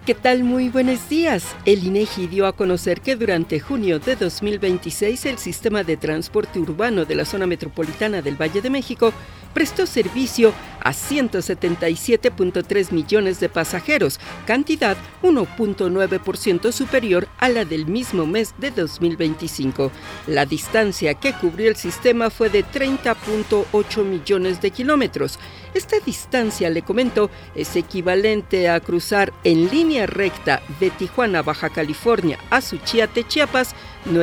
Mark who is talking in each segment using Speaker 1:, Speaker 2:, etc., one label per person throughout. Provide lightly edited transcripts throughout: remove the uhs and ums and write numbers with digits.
Speaker 1: ¿Qué tal? Muy buenos días. El INEGI dio a conocer que durante junio de 2026 el sistema de transporte urbano de la zona metropolitana del Valle de México prestó servicio a 177.3 millones de pasajeros, cantidad 1.9% superior a la del mismo mes de 2025. La distancia que cubrió el sistema fue de 30.8 millones de kilómetros. Esta distancia, le comento, es equivalente a cruzar en línea recta de Tijuana, Baja California, a Suchiate, Chiapas,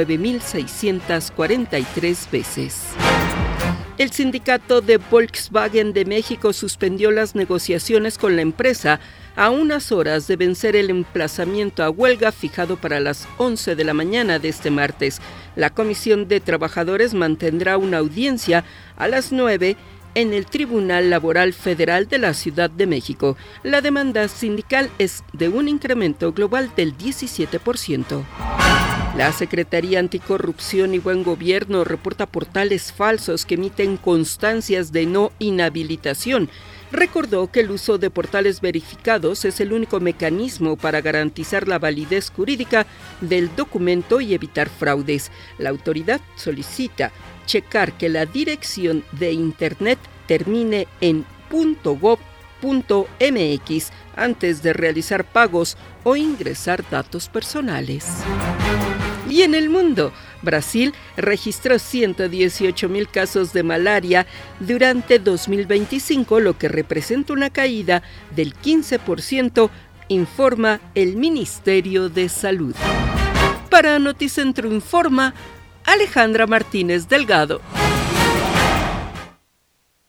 Speaker 1: 9.643 veces. El sindicato de Volkswagen de México suspendió las negociaciones con la empresa a unas horas de vencer el emplazamiento a huelga fijado para las 11 de la mañana de este martes. La Comisión de Trabajadores mantendrá una audiencia a las 9 en el Tribunal Laboral Federal de la Ciudad de México. La demanda sindical es de un incremento global del 17%. La Secretaría Anticorrupción y Buen Gobierno reporta portales falsos que emiten constancias de no inhabilitación. Recordó que el uso de portales verificados es el único mecanismo para garantizar la validez jurídica del documento y evitar fraudes. La autoridad solicita checar que la dirección de Internet termine en .gov.mx antes de realizar pagos o ingresar datos personales. Y en el mundo, Brasil registró 118,000 casos de malaria durante 2025, lo que representa una caída del 15%, informa el Ministerio de Salud. Para Noticentro Informa, Alejandra Martínez Delgado.